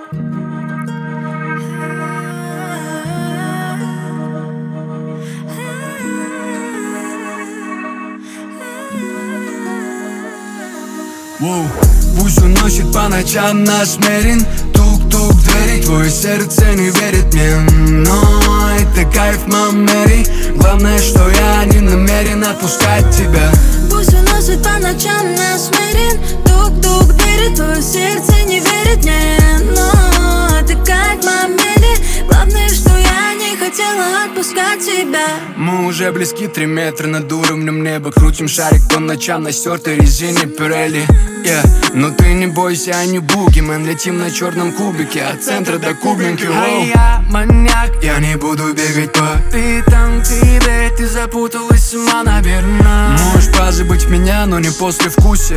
Пусть уносит по ночам наш Мерин. Тук-тук в двери, твое сердце не верит мне. Но это кайф, мамери. Главное, что я не намерен отпускать тебя. Пусть уносит по ночам наш Мерин. Тук-тук в двери, твое сердце не верит мне. Но это кайф, мамери. Главное, что я не хотела отпускать тебя. Мы уже близки, 3 метра над уровнем неба. Крутим шарик по ночам на стертой резине Пирелли. Но ты не бойся, я не бугимен. Летим на черном кубике от центра до Кубинки. А я маньяк, я не буду бегать по питам тебе. Ты запуталась сама, наверное. Можешь позабыть меня, но не после вкуса.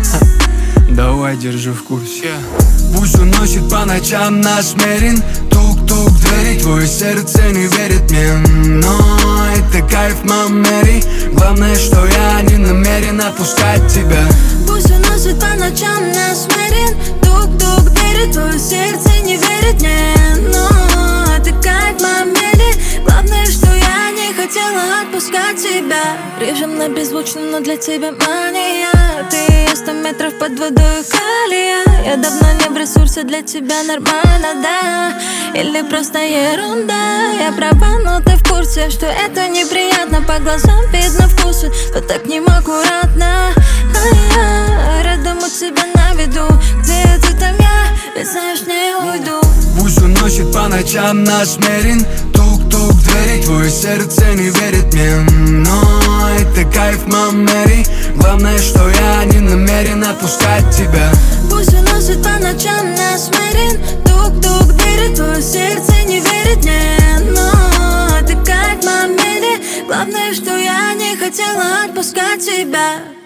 Давай, держи в курсе. Пусть уносит по ночам наш Мерин. Тук-тук в двери, твое сердце не верит мне. Но это кайф, мамери. Главное, что я не намерен отпускать тебя. Пусть уносит по ночам наш Мерин. Тук-тук в двери, твое сердце не верит мне. Но это кайф, мамери. Главное, что я не хотела отпускать тебя. Режем на беззвучно, но для тебя мания. Ты 100 метров под водой калия. Я давно не в ресурсе, для тебя нормально, да? Или просто ерунда? Я права, но ты в курсе, что это неприятно. По глазам видно вкусы, но так неаккуратно. А я рядом у тебя на виду. Где ты, там я, ведь знаешь, не уйду. Пусть уносит по ночам наш Мерин. Тук-тук в двери, твое сердце не верит мне. Но это кайф, мамери. Главное, что я не намерен отпускать тебя. Пусть уносит по ночам наш Мерин. Тук-тук в двери, твое сердце не верит мне. Но это кайф, мамери. Главное, что я не хотела отпускать тебя.